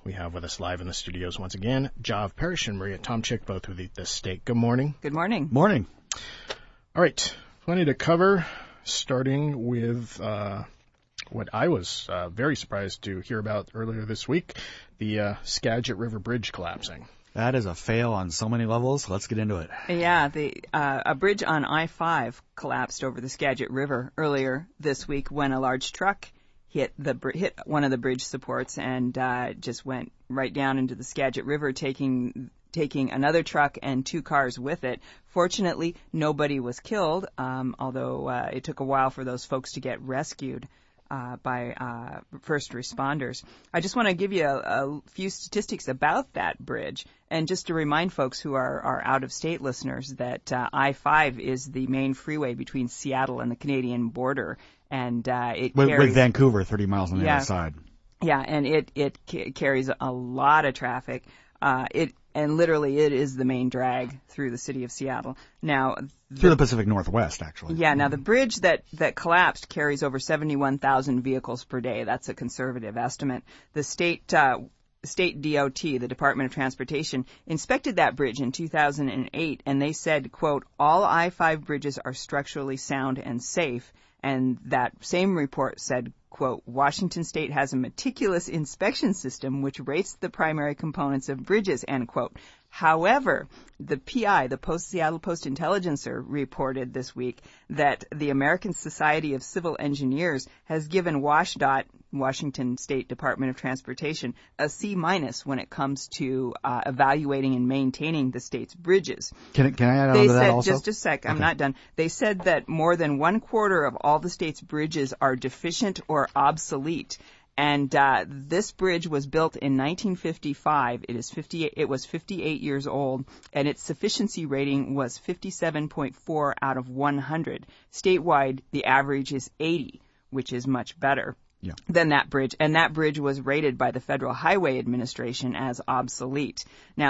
We have with us live in the studios once again, Jav Parrish and Maria Tomczyk, both with the state. Good morning. Good morning. Morning. All right, plenty to cover, starting with what I was very surprised to hear about earlier this week, the Skagit River Bridge collapsing. That is a fail on so many levels. Let's get into it. Yeah, a bridge on I-5 collapsed over the Skagit River earlier this week when a large truck hit one of the bridge supports and just went right down into the Skagit River, taking another truck and 2 cars with it. Fortunately, nobody was killed, although it took a while for those folks to get rescued by first responders. I just want to give you a few statistics about that bridge, and just to remind folks who are out-of-state listeners that I-5 is the main freeway between Seattle and the Canadian border, and it carries... With Vancouver 30 miles on the other side. Yeah, and it carries a lot of traffic. And literally, it is the main drag through the city of Seattle. Now, through the Pacific Northwest, actually. Yeah. Now, the bridge that collapsed carries over 71,000 vehicles per day. That's a conservative estimate. The state DOT, the Department of Transportation, inspected that bridge in 2008, and they said, quote, "All I-5 bridges are structurally sound and safe." And that same report said, quote, "Washington State has a meticulous inspection system which rates the primary components of bridges," end quote. However, the PI, the Seattle Post-Intelligencer, reported this week that the American Society of Civil Engineers has given WashDOT, Washington State Department of Transportation, a C- when it comes to evaluating and maintaining the state's bridges. Can I add on to that also? Just a sec, I'm not done. They said that more than 1/4 of all the state's bridges are deficient or obsolete. And this bridge was built in 1955. It was 58 years old, and its sufficiency rating was 57.4 out of 100. Statewide, the average is 80, which is much better than that bridge. And that bridge was rated by the Federal Highway Administration as obsolete. Now,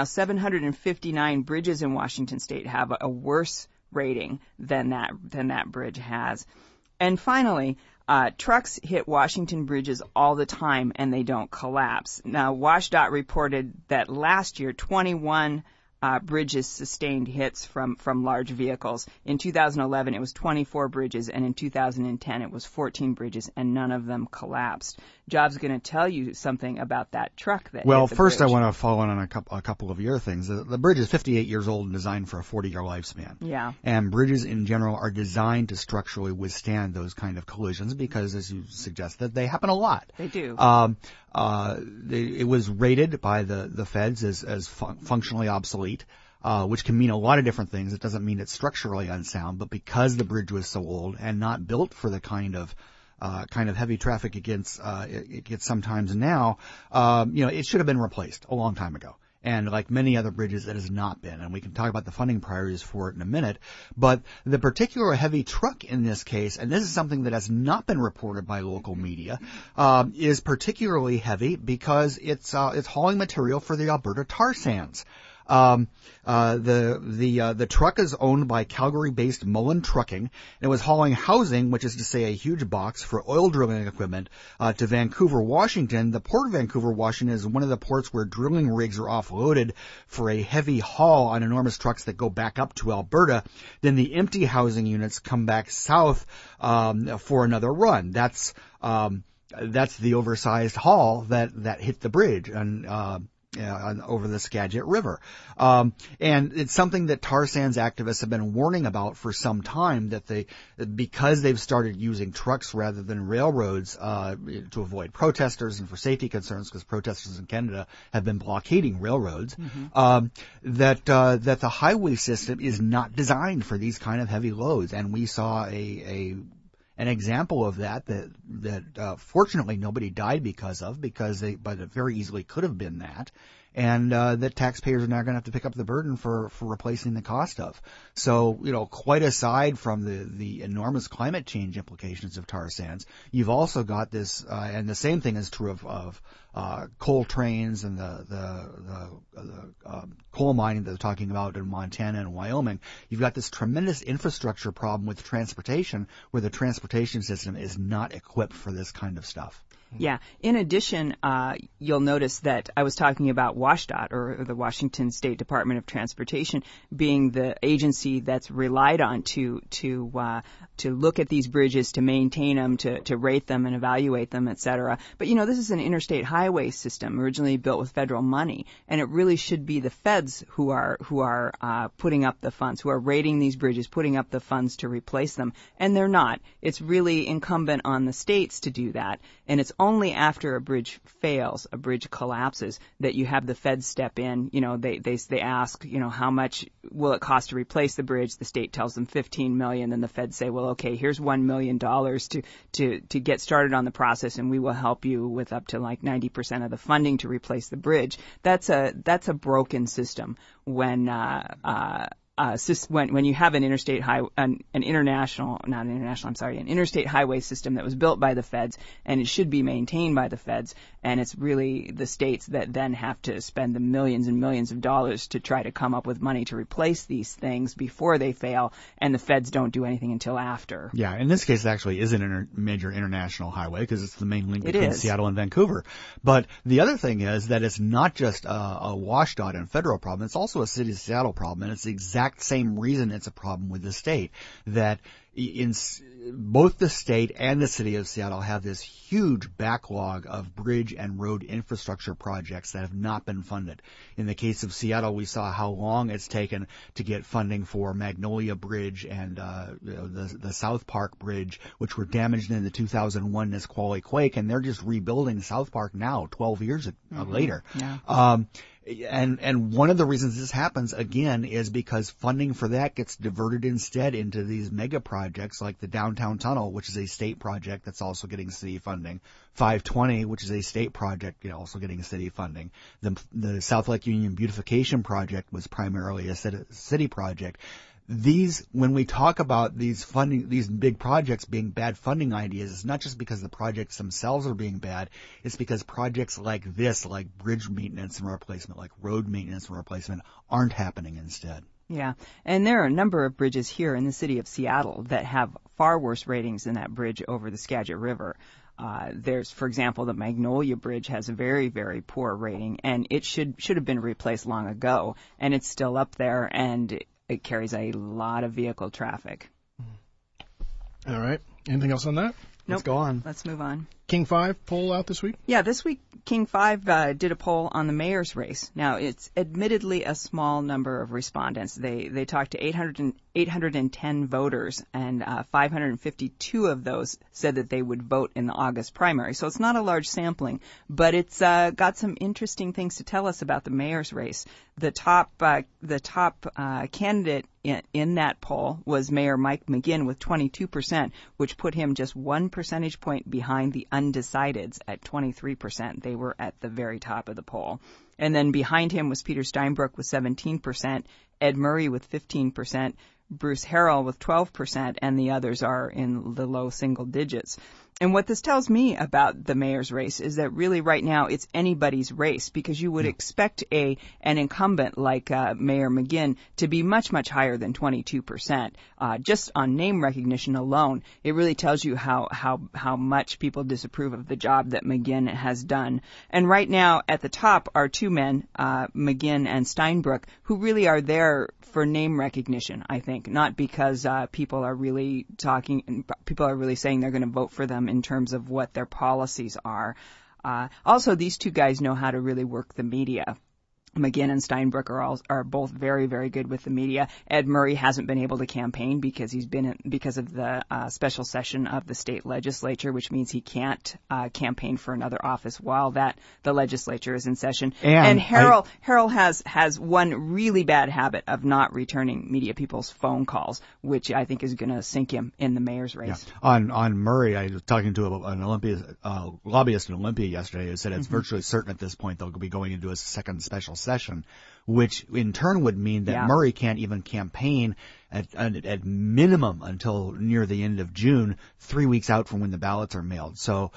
759 bridges in Washington State have a worse rating than that bridge has. And finally, trucks hit Washington bridges all the time, and they don't collapse. Now, WashDOT reported that last year, 21 bridges sustained hits from large vehicles. In 2011, it was 24 bridges, and in 2010, it was 14 bridges, and none of them collapsed. Job's going to tell you something about that truck that Well, hit the first bridge. I want to follow on a couple of your things. The bridge is 58 years old and designed for a 40-year lifespan. Yeah. And bridges in general are designed to structurally withstand those kind of collisions because, as you suggested, they happen a lot. They do. It was rated by the feds as functionally obsolete, which can mean a lot of different things. It doesn't mean it's structurally unsound, but because the bridge was so old and not built for the kind of heavy traffic it gets sometimes now, it should have been replaced a long time ago. And like many other bridges, it has not been. And we can talk about the funding priorities for it in a minute. But the particular heavy truck in this case, and this is something that has not been reported by local media, is particularly heavy because it's hauling material for the Alberta tar sands. The truck is owned by Calgary-based Mullen Trucking, and it was hauling housing, which is to say a huge box for oil drilling equipment, to Vancouver, Washington. The Port of Vancouver, Washington is one of the ports where drilling rigs are offloaded for a heavy haul on enormous trucks that go back up to Alberta. Then the empty housing units come back south, for another run. That's the oversized haul that hit the bridge over the Skagit River. And it's something that tar sands activists have been warning about for some time, because they've started using trucks rather than railroads, to avoid protesters and for safety concerns, because protesters in Canada have been blockading railroads, that the highway system is not designed for these kind of heavy loads. And we saw an example of that fortunately nobody died because but it very easily could have been that. And that taxpayers are now going to have to pick up the burden for replacing the cost of. So, quite aside from the enormous climate change implications of tar sands, you've also got this, and the same thing is true of coal trains and the coal mining that they're talking about in Montana and Wyoming. You've got this tremendous infrastructure problem with transportation, where the transportation system is not equipped for this kind of stuff. Yeah. In addition, you'll notice that I was talking about WashDOT, or the Washington State Department of Transportation, being the agency that's relied on to look at these bridges, to maintain them, to rate them and evaluate them, et cetera. But this is an interstate highway system originally built with federal money, and it really should be the feds who are putting up the funds, who are rating these bridges, putting up the funds to replace them, and they're not. It's really incumbent on the states to do that, and it's only after a bridge fails, a bridge collapses, that you have the feds step in. They ask, how much will it cost to replace the bridge? The state tells them $15 million, and the feds say, well, okay, here's $1 million to get started on the process, and we will help you with up to like 90% of the funding to replace the bridge. That's a broken system when you have an interstate highway system that was built by the feds, and it should be maintained by the feds, and it's really the states that then have to spend the millions and millions of dollars to try to come up with money to replace these things before they fail, and the feds don't do anything until after. Yeah, in this case, it actually is a major international highway because it's the main link between Seattle and Vancouver. But the other thing is that it's not just a WashDOT and federal problem, it's also a City of Seattle problem, and it's the exact same reason it's a problem with the state, that in both the state and the City of Seattle have this huge backlog of bridge and road infrastructure projects that have not been funded. In the case of Seattle, we saw how long it's taken to get funding for Magnolia Bridge and the South Park Bridge, which were damaged in the 2001 Nisqually quake, and they're just rebuilding South Park now, 12 years later. Yeah. And one of the reasons this happens, again, is because funding for that gets diverted instead into these mega projects like the Downtown Tunnel, which is a state project that's also getting city funding. 520, which is a state project, also getting city funding. The South Lake Union Beautification Project was primarily a city project. When we talk about these big projects being bad funding ideas, it's not just because the projects themselves are being bad. It's because projects like this, like bridge maintenance and replacement, like road maintenance and replacement, aren't happening instead. Yeah, and there are a number of bridges here in the city of Seattle that have far worse ratings than that bridge over the Skagit River. There's, for example, the Magnolia Bridge has a very, very poor rating, and it should have been replaced long ago, and it's still up there, and it carries a lot of vehicle traffic. All right. Anything else on that? Nope. Let's go on. Let's move on. King 5 poll out this week? Yeah, this week King 5 did a poll on the mayor's race. Now, it's admittedly a small number of respondents. They talked to 810 voters, and 552 of those said that they would vote in the August primary. So it's not a large sampling, but it's got some interesting things to tell us about the mayor's race. The top candidate in that poll was Mayor Mike McGinn with 22%, which put him just 1 percentage point behind the undecideds at 23%. They were at the very top of the poll. And then behind him was Peter Steinbrück with 17%, Ed Murray with 15%, Bruce Harrell with 12%, and the others are in the low single digits. And what this tells me about the mayor's race is that really right now it's anybody's race, because you would expect an incumbent like Mayor McGinn to be much, much higher than 22%. Just on name recognition alone, it really tells you how much people disapprove of the job that McGinn has done. And right now at the top are two men, McGinn and Steinbrück, who really are there for name recognition, I think, not because people are really saying they're going to vote for them in terms of what their policies are. Also, these two guys know how to really work the media. McGinn and Steinbrück are both very, very good with the media. Ed Murray hasn't been able to campaign because because of the special session of the state legislature, which means he can't campaign for another office while the legislature is in session. And Harrell has one really bad habit of not returning media people's phone calls, which I think is going to sink him in the mayor's race. Yeah. On Murray, I was talking to an lobbyist in Olympia yesterday who said it's virtually certain at this point they'll be going into a second special session, which in turn would mean that Murray can't even campaign at minimum until near the end of June, 3 weeks out from when the ballots are mailed. So,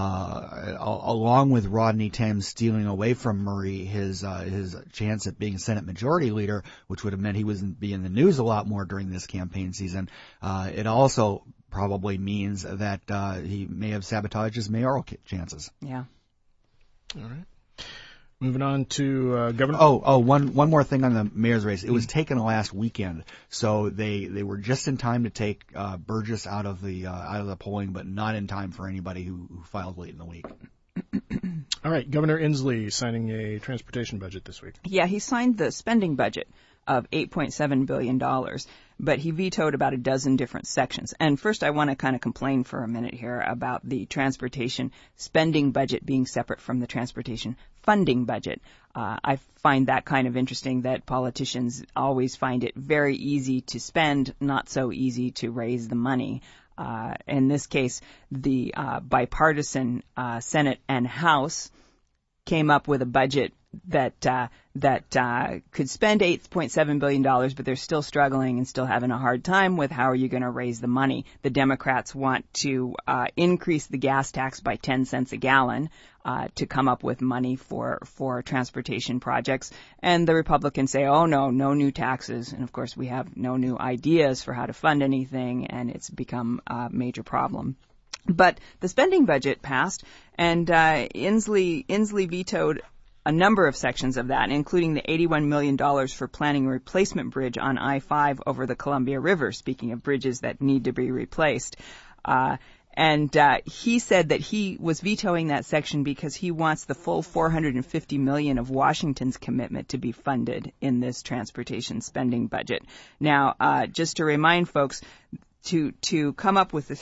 along with Rodney Thames stealing away from Murray his chance at being Senate Majority Leader, which would have meant he wouldn't be in the news a lot more during this campaign season, it also probably means that he may have sabotaged his mayoral chances. Yeah. All right. Moving on to Governor. One more thing on the mayor's race. It was taken last weekend, so they were just in time to take Burgess out of the polling, but not in time for anybody who filed late in the week. All right, Governor Inslee signing a transportation budget this week. Yeah, he signed the spending budget of $8.7 billion, but he vetoed about a dozen different sections. And first, I want to kind of complain for a minute here about the transportation spending budget being separate from the transportation funding budget. I find that kind of interesting that politicians always find it very easy to spend, not so easy to raise the money. In this case, the bipartisan Senate and House came up with a budget that could spend $8.7 billion, but they're still struggling and still having a hard time with how are you going to raise the money. The Democrats want to increase the gas tax by 10 cents a gallon to come up with money for transportation projects. And the Republicans say, oh, no new taxes. And, of course, we have no new ideas for how to fund anything, and it's become a major problem. But the spending budget passed, and Inslee vetoed a number of sections of that, including the $81 million for planning a replacement bridge on I-5 over the Columbia River, speaking of bridges that need to be replaced. And he said that he was vetoing that section because he wants the full $450 million of Washington's commitment to be funded in this transportation spending budget. Now, just to remind folks, to come up with the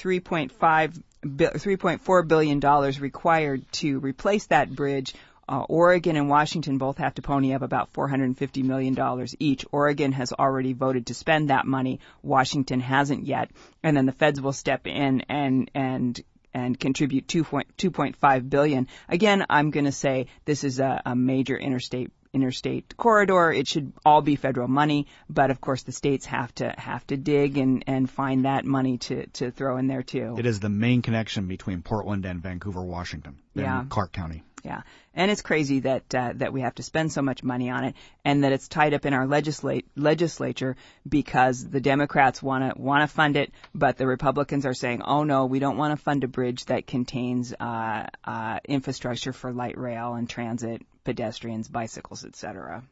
$3.4 billion required to replace that bridge, Oregon and Washington both have to pony up about $450 million each. Oregon has already voted to spend that money. Washington hasn't yet. And then the feds will step in and contribute $2.5 billion. Again, I'm going to say this is a major interstate corridor. It should all be federal money, but of course the states have to dig and find that money to throw in there too. It is the main connection between Portland and Vancouver, Washington, and Clark County. Yeah, and it's crazy that we have to spend so much money on it, and that it's tied up in our legislature because the Democrats want to fund it, but the Republicans are saying, oh no, we don't want to fund a bridge that contains infrastructure for light rail and transit, pedestrians, bicycles, etc.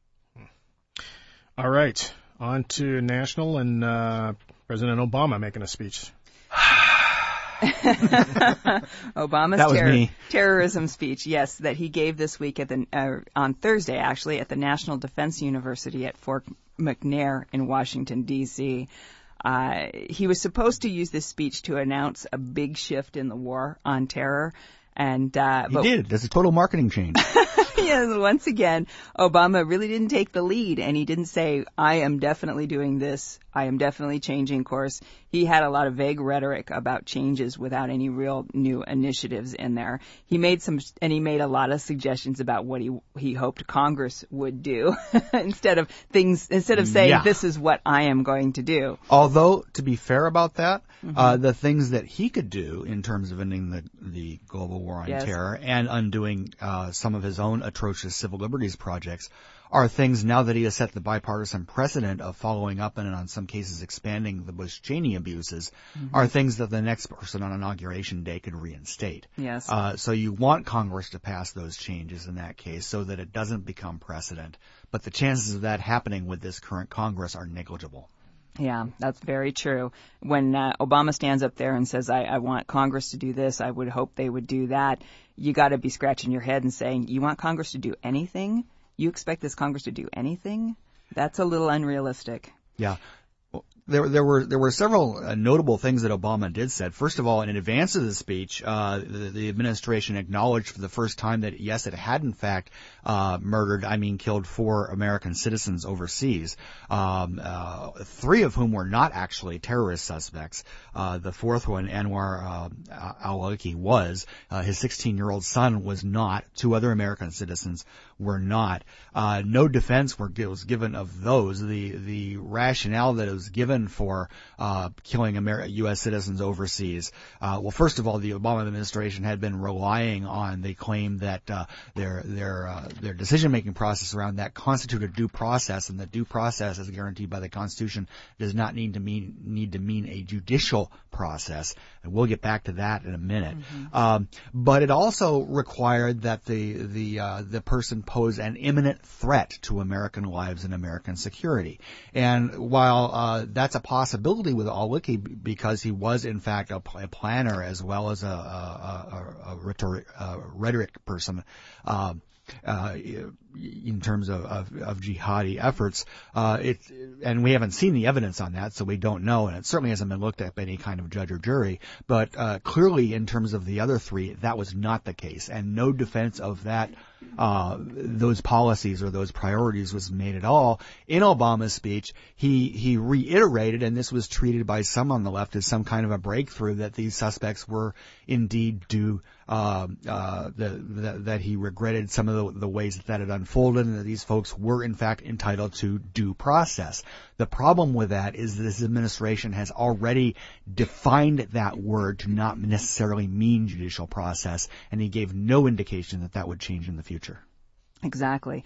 All right, on to national and President Obama making a speech. Obama's terrorism speech, yes, that he gave this week at on Thursday, actually, at the National Defense University at Fort McNair in Washington, D.C. He was supposed to use this speech to announce a big shift in the war on terror. And he did. There's a total marketing change. Yes, once again, Obama really didn't take the lead, and he didn't say, I am definitely doing this. I am definitely changing course. He had a lot of vague rhetoric about changes without any real new initiatives in there. He made a lot of suggestions about what he hoped Congress would do instead of saying, this is what I am going to do. Although, to be fair about that, the things that he could do in terms of ending the global war on terror and undoing some of his own atrocious civil liberties projects are things, now that he has set the bipartisan precedent of following up and in some cases expanding the Bush-Cheney abuses, are things that the next person on Inauguration Day could reinstate. Yes. So you want Congress to pass those changes in that case so that it doesn't become precedent. But the chances of that happening with this current Congress are negligible. Yeah, that's very true. When Obama stands up there and says, I want Congress to do this, I would hope they would do that, you got to be scratching your head and saying, you want Congress to do anything? You expect this Congress to do anything? That's a little unrealistic. Yeah. There were several notable things that Obama did said. First of all, in advance of the speech, the administration acknowledged for the first time that, yes, it had in fact killed 4 American citizens overseas, 3 of whom were not actually terrorist suspects. The 4th one, Anwar al-Awlaki, was. His 16-year-old son was not. 2 other American citizens were not. No defense was given of those. The rationale that was given 9/11 for killing U.S. citizens overseas. Well, first of all, the Obama administration had been relying on the claim that their decision-making process around that constituted due process, and the due process, as guaranteed by the Constitution, does not need to mean a judicial process. And we'll get back to that in a minute. But it also required that the person pose an imminent threat to American lives and American security. And while that's a possibility with Al-Awlaki, because he was in fact a planner as well as a rhetoric person, in terms of jihadi efforts, and we haven't seen the evidence on that, so we don't know, and it certainly hasn't been looked at by any kind of judge or jury. But clearly, in terms of the other three, that was not the case, and no defense of that, those policies or those priorities was made at all. In Obama's speech, he reiterated, and this was treated by some on the left as some kind of a breakthrough, that these suspects were indeed due, that he regretted some of the ways that had unfolded, and that these folks were in fact entitled to due process. The problem with that is that this administration has already defined that word to not necessarily mean judicial process, and he gave no indication that that would change in the future. Exactly.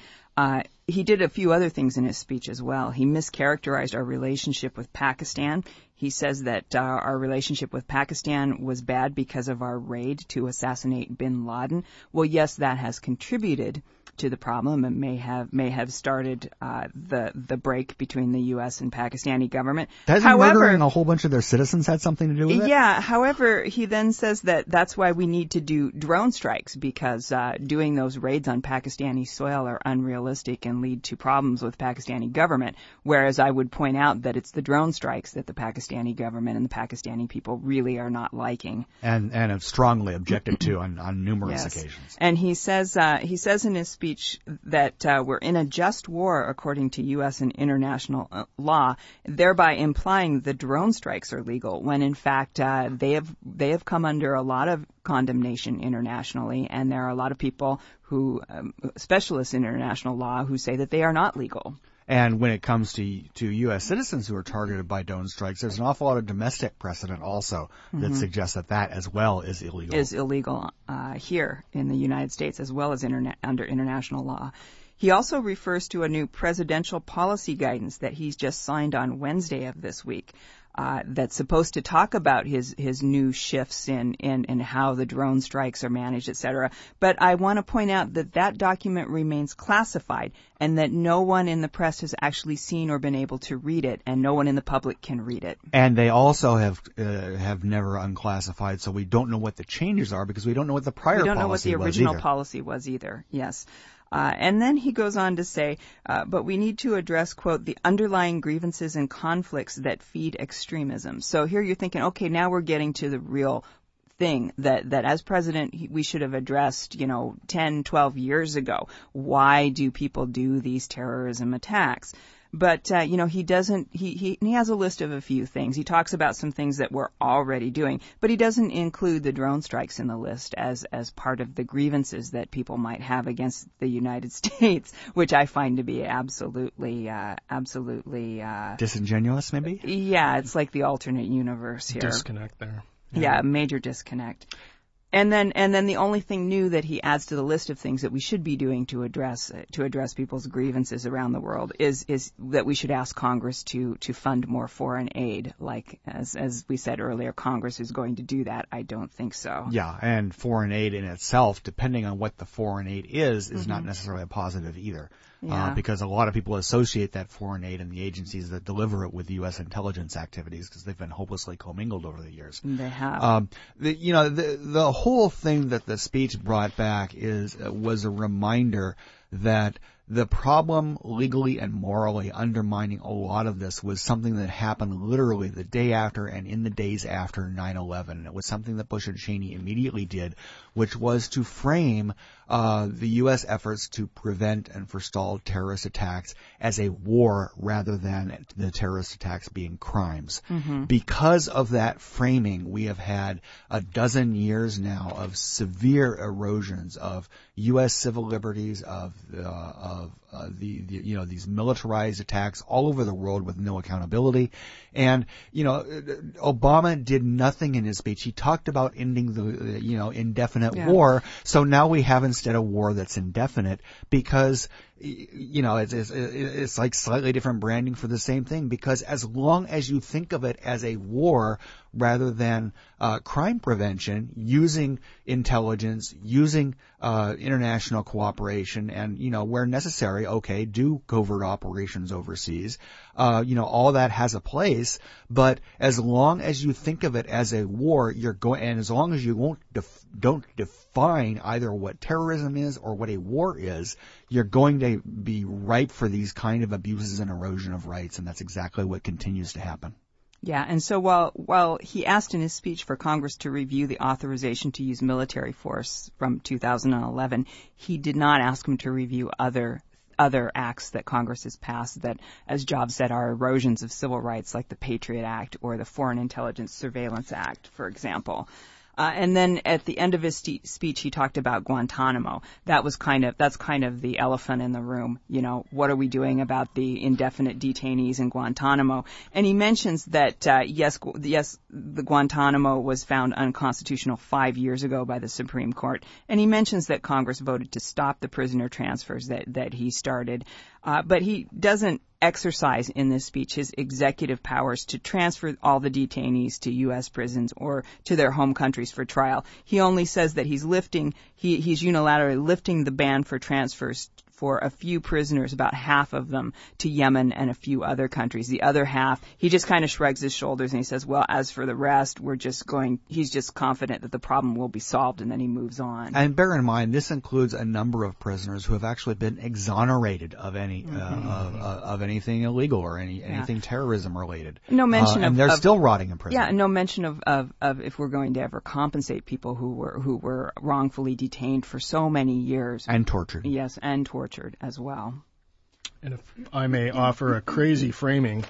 He did a few other things in his speech as well. He mischaracterized our relationship with Pakistan. He says that our relationship with Pakistan was bad because of our raid to assassinate bin Laden. Well, yes, that has contributed to the problem and may have started the break between the U.S. and Pakistani government. Murdering a whole bunch of their citizens had something to do with it? Yeah. However, he then says that that's why we need to do drone strikes, because doing those raids on Pakistani soil are unrealistic and lead to problems with Pakistani government, whereas I would point out that it's the drone strikes that the Pakistani government and the Pakistani people really are not liking. And have strongly objected to on numerous occasions. And he says in his speech that we're in a just war according to U.S. and international law, thereby implying the drone strikes are legal, when in fact they have come under a lot of condemnation internationally, and there are a lot of people who, specialists in international law, who say that they are not legal. And when it comes to U.S. citizens who are targeted by drone strikes, there's an awful lot of domestic precedent also that suggests that as well is illegal. Is illegal here in the United States as well as under international law. He also refers to a new presidential policy guidance that he's just signed on Wednesday of this week. That's supposed to talk about his new shifts in how the drone strikes are managed, et cetera. But I want to point out that document remains classified, and that no one in the press has actually seen or been able to read it, and no one in the public can read it. And they also have never unclassified, so we don't know what the changes are, because we don't know what the prior policy was. We don't know what the original policy was either. Yes. And then he goes on to say, but we need to address, quote, the underlying grievances and conflicts that feed extremism. So here you're thinking, okay, now we're getting to the real thing that as president we should have addressed, 10, 12 years ago. Why do people do these terrorism attacks? But, he doesn't, he has a list of a few things. He talks about some things that we're already doing, but he doesn't include the drone strikes in the list as part of the grievances that people might have against the United States, which I find to be absolutely disingenuous, maybe? Yeah, it's like the alternate universe here. Disconnect there. Yeah, major disconnect. And then the only thing new that he adds to the list of things that we should be doing to address people's grievances around the world is that we should ask Congress to fund more foreign aid. Like as we said earlier, Congress is going to do that. I don't think so. Yeah, and foreign aid in itself, depending on what the foreign aid is not necessarily a positive either. Yeah. Because a lot of people associate that foreign aid and the agencies that deliver it with U.S. intelligence activities, because they've been hopelessly commingled over the years. They have. The whole thing that the speech brought back was a reminder that the problem legally and morally undermining a lot of this was something that happened literally the day after and in the days after 9/11. It was something that Bush and Cheney immediately did, which was to frame the U.S. efforts to prevent and forestall terrorist attacks as a war rather than the terrorist attacks being crimes. Because of that framing, we have had a dozen years now of severe erosions of U.S. civil liberties, of these militarized attacks all over the world with no accountability. And, Obama did nothing in his speech. He talked about ending the, indefinite war. So now we have instead a war that's indefinite because, it's like slightly different branding for the same thing, because as long as you think of it as a war rather than crime prevention, using intelligence, using international cooperation, and, where necessary, do covert operations overseas, all that has a place. But as long as you think of it as a war, and as long as you don't define either what terrorism is or what a war is, you're going to be ripe for these kind of abuses and erosion of rights, and that's exactly what continues to happen. Yeah, and so while he asked in his speech for Congress to review the authorization to use military force from 2011, he did not ask him to review other acts that Congress has passed that, as Jobs said, are erosions of civil rights, like the Patriot Act or the Foreign Intelligence Surveillance Act, for example. And then at the end of his speech, he talked about Guantanamo. That's kind of the elephant in the room. What are we doing about the indefinite detainees in Guantanamo? And he mentions that, yes, the Guantanamo was found unconstitutional 5 years ago by the Supreme Court. And he mentions that Congress voted to stop the prisoner transfers that he started. But he doesn't exercise in this speech his executive powers to transfer all the detainees to U.S. prisons or to their home countries for trial. He only says that he's unilaterally lifting the ban for transfers for a few prisoners, about half of them, to Yemen and a few other countries. The other half, he just kind of shrugs his shoulders and he says, well, as for the rest, he's just confident that the problem will be solved, and then he moves on. And bear in mind, this includes a number of prisoners who have actually been exonerated of any of anything illegal or anything terrorism related. No mention and they're still rotting in prison. Yeah, no mention of if we're going to ever compensate people who were wrongfully detained for so many years. And tortured. Yes, and tortured as well. And if I may offer a crazy framing,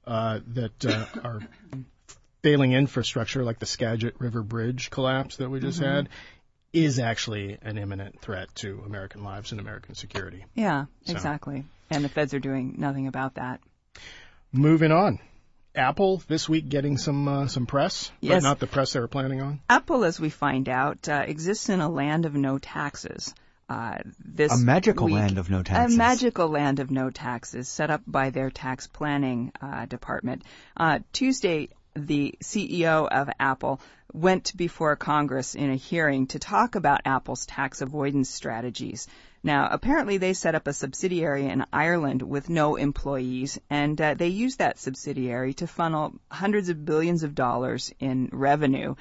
that our failing infrastructure, like the Skagit River Bridge collapse that we just had, is actually an imminent threat to American lives and American security. Yeah, exactly. And the feds are doing nothing about that. Moving on. Apple this week getting some press, yes, but not the press they were planning on. Apple, as we find out, exists in a land of no taxes. A magical land of no taxes. A magical land of no taxes set up by their tax planning department. Tuesday, the CEO of Apple went before Congress in a hearing to talk about Apple's tax avoidance strategies. Now, apparently they set up a subsidiary in Ireland with no employees, and they used that subsidiary to funnel hundreds of billions of dollars in revenue,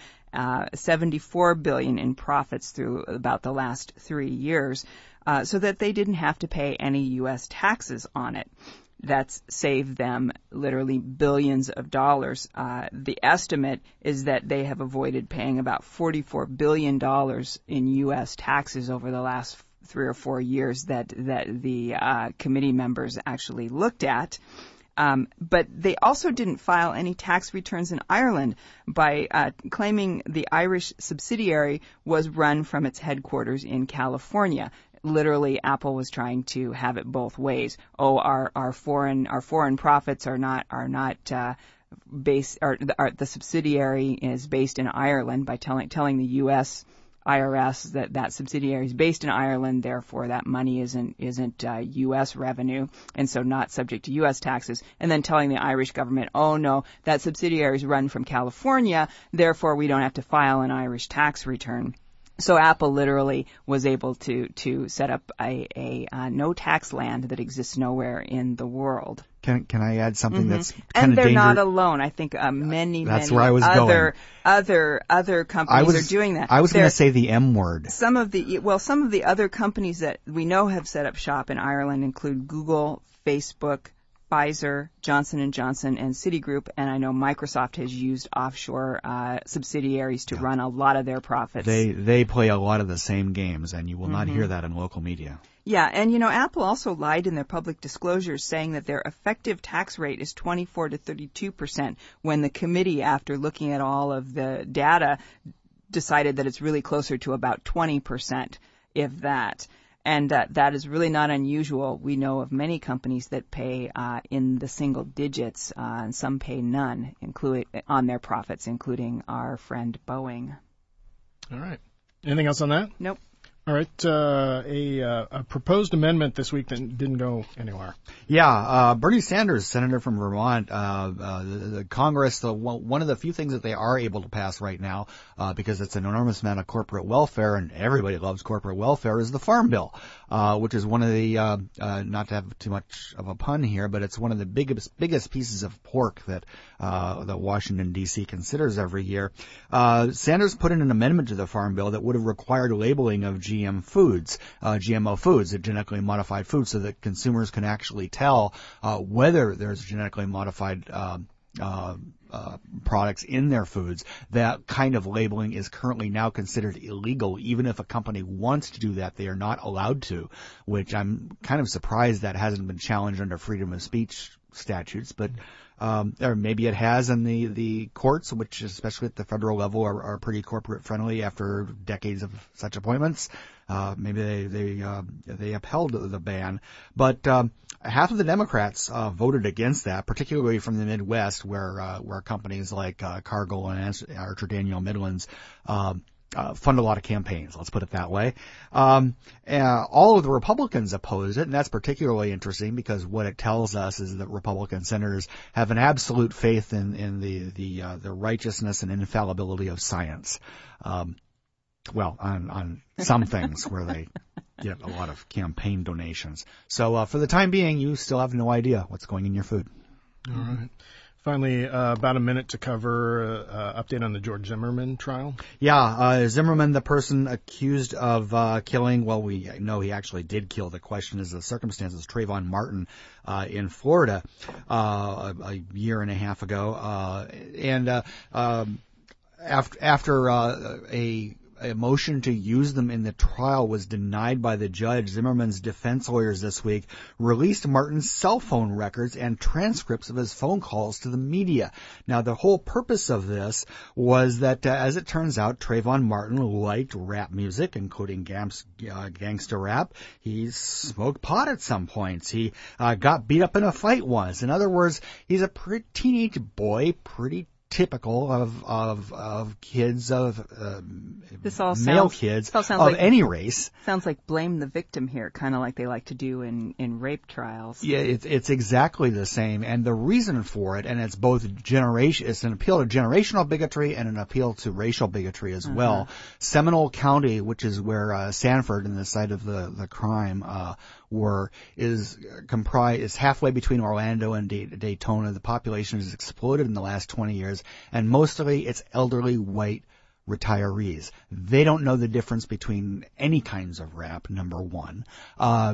$74 billion in profits through about the last 3 years, so that they didn't have to pay any U.S. taxes on it. That's saved them literally billions of dollars. The estimate is that they have avoided paying about $44 billion in U.S. taxes over the last 3 or 4 years that the committee members actually looked at. But they also didn't file any tax returns in Ireland by claiming the Irish subsidiary was run from its headquarters in California. Literally, Apple was trying to have it both ways. Oh, our foreign profits are not based, or the subsidiary is based in Ireland, by telling the U.S. IRS that subsidiary is based in Ireland, therefore that money isn't U.S. revenue, and so not subject to U.S. taxes, and then telling the Irish government, oh no, that subsidiary is run from California, therefore we don't have to file an Irish tax return. So Apple literally was able to set up a no tax land that exists nowhere in the world. Can I add something that's kind and of they're dangerous? not alone. I think many where I was other companies are doing that. I was going to say the M word. Some of the other companies that we know have set up shop in Ireland include Google, Facebook, Pfizer, Johnson & Johnson, and Citigroup, and I know Microsoft has used offshore subsidiaries to run a lot of their profits. They play a lot of the same games, and you will not hear that in local media. Yeah, and Apple also lied in their public disclosures, saying that their effective tax rate is 24 to 32%, when the committee, after looking at all of the data, decided that it's really closer to about 20%. if that. And that is really not unusual. We know of many companies that pay in the single digits, and some pay none, including on their profits, including our friend Boeing. All right. Anything else on that? Nope. All right. A proposed amendment this week that didn't go anywhere. Yeah, Bernie Sanders, senator from Vermont, the Congress, one of the few things that they are able to pass right now, because it's an enormous amount of corporate welfare, and everybody loves corporate welfare, is the Farm Bill, which is one of the, not to have too much of a pun here, but it's one of the biggest pieces of pork that Washington, D.C. considers every year. Sanders put in an amendment to the Farm Bill that would have required labeling of GMO foods, genetically modified foods, so that consumers can actually tell whether there's genetically modified products in their foods. That kind of labeling is currently now considered illegal. Even if a company wants to do that, they are not allowed to, which I'm kind of surprised that hasn't been challenged under freedom of speech statutes, but or maybe it has in the courts, which especially at the federal level are pretty corporate friendly after decades of such appointments. Maybe they upheld the ban, but half of the Democrats voted against that, particularly from the Midwest, where companies like Cargill and Archer Daniel Midlands fund a lot of campaigns, let's put it that way. All of the Republicans opposed it, and that's particularly interesting because what it tells us is that Republican senators have an absolute faith in the righteousness and infallibility of science. Well, on some things where they get a lot of campaign donations. So for the time being, you still have no idea what's going in your food. All right. Finally, about a minute to cover update on the George Zimmerman trial. Yeah, Zimmerman, the person accused of killing, well, we know he actually did kill. The question is the circumstances. Trayvon Martin in Florida a year and a half ago. After a motion to use them in the trial was denied by the judge, Zimmerman's defense lawyers this week released Martin's cell phone records and transcripts of his phone calls to the media. Now, the whole purpose of this was that, as it turns out, Trayvon Martin liked rap music, including gangster rap. He smoked pot at some points. He got beat up in a fight once. In other words, he's a teenage boy, pretty typical of kids male kids of like, any race. Sounds like blame the victim here, kind of like they like to do in rape trials. Yeah, it's exactly the same, and the reason for it, and it's both it's an appeal to generational bigotry and an appeal to racial bigotry as well. Seminole County, which is where Sanford and the site of the crime is halfway between Orlando and Daytona. The population has exploded in the last 20 years, and mostly it's elderly white retirees. They don't know the difference between any kinds of rap, number one. They are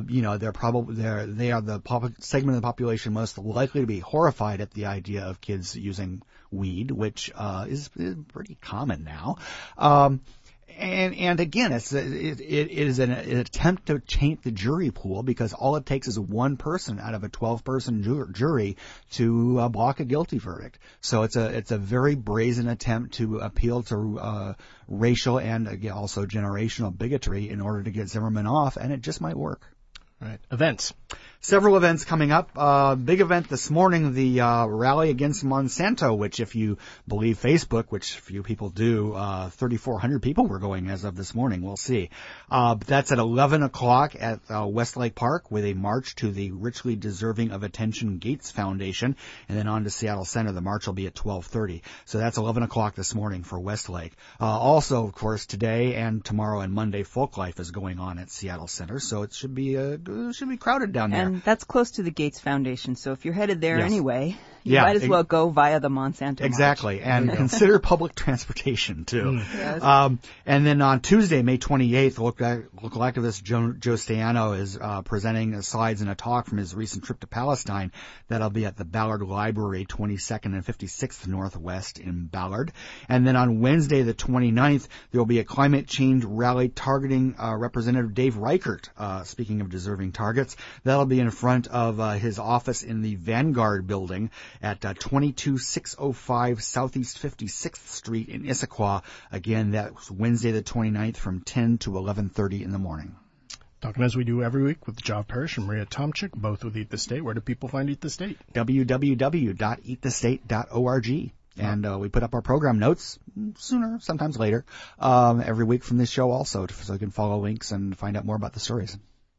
the segment of the population most likely to be horrified at the idea of kids using weed, which is pretty common now. And again, it is an attempt to taint the jury pool, because all it takes is one person out of a 12-person jury to block a guilty verdict. So it's a very brazen attempt to appeal to racial and again, also generational bigotry in order to get Zimmerman off, and it just might work. Right. Events. Several events coming up. Big event this morning, the rally against Monsanto, which if you believe Facebook, which few people do, 3,400 people were going as of this morning. We'll see. That's at 11 o'clock at Westlake Park with a march to the Richly Deserving of Attention Gates Foundation, and then on to Seattle Center. The march will be at 12:30. So that's 11 o'clock this morning for Westlake. Also, of course, today and tomorrow and Monday, Folklife is going on at Seattle Center. So it should be crowded down there. And that's close to the Gates Foundation, so if you're headed there anyway, you might as well go via the Monsanto Exactly, march. And consider public transportation, too. Yes. And then on Tuesday, May 28th, local activist Joe Staiano is presenting slides and a talk from his recent trip to Palestine. That'll be at the Ballard Library, 22nd and 56th Northwest in Ballard. And then on Wednesday, the 29th, there will be a climate change rally targeting Representative Dave Reichert, speaking of deserving targets. That'll be be in front of his office in the Vanguard building at 22605 Southeast 56th Street in Issaquah. Again, that's Wednesday the 29th from 10 to 11:30 in the morning. Talking as we do every week with Job Parrish and Maria Tomchik, both with Eat the State. Where do people find Eat the State? www.eatthestate.org. And we put up our program notes sooner, sometimes later, every week from this show also, so you can follow links and find out more about the stories.